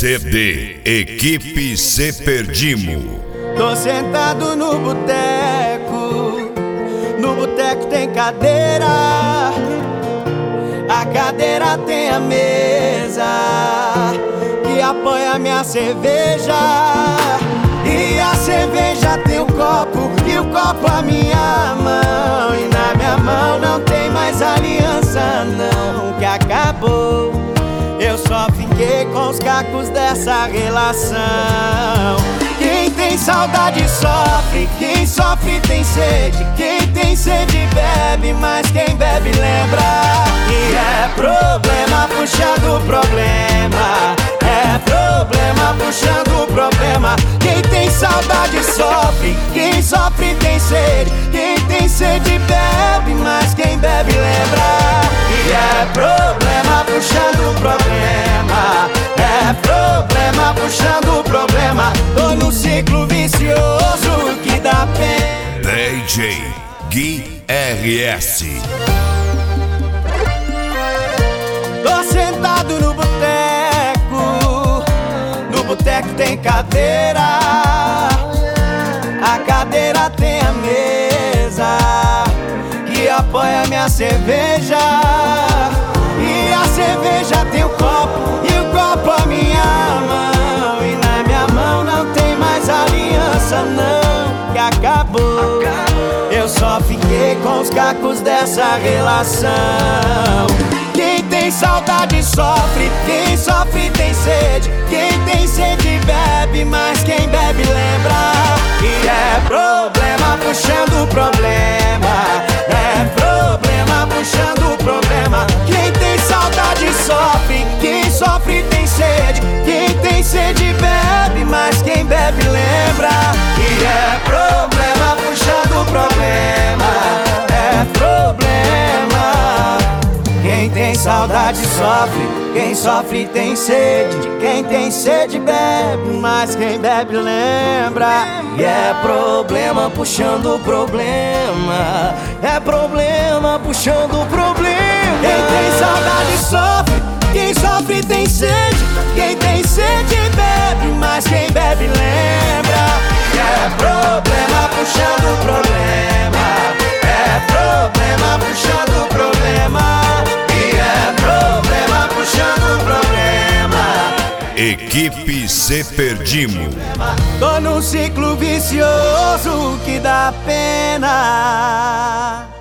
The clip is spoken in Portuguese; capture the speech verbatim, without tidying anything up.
C D Equipe Se Perdimo. Tô sentado no boteco, no boteco tem cadeira, a cadeira tem a mesa que apoia minha cerveja, e a cerveja tem o copo, e o copo a minha mão, e na minha mão não tem mais aliança não, que acabou. Eu só fiquei com os cacos dessa relação. Quem tem saudade sofre, quem sofre tem sede, quem tem sede bebe, mas quem bebe lembra. E é problema puxando problema, é problema puxando problema. Quem tem saudade sofre, quem sofre tem sede, quem tem sede bebe, mas quem bebe lembra. E é problema puxando problema, é problema puxando problema. Tô no ciclo vicioso que dá pena. D J Gui R S. Tô sentado no boteco, no boteco tem cadeira, a cadeira tem a mesa que apoia minha cerveja, e a cerveja tem o copo, e o copo a minha mão, e na minha mão não tem mais aliança não, que acabou. Eu só fiquei com os cacos dessa relação. Quem tem saudade sofre, quem sofre tem sede, quem tem sede bebe, mas quem bebe lembra. E é problema puxando problema, é problema puxando problema. Quem tem saudade sofre, quem sofre tem sede, quem tem sede bebe, mas quem bebe lembra. E é problema puxando problema, é problema. Quem tem saudade sofre, quem sofre tem sede, quem tem sede bebe, mas quem bebe lembra. E é problema puxando problema, é problema puxando problema. Quem tem saudade sofre, quem sofre tem sede, quem tem sede bebe, mas quem bebe lembra. E é problema puxando problema, é problema puxando problema. Equipe Se Perdimo. Tô num ciclo vicioso que dá pena.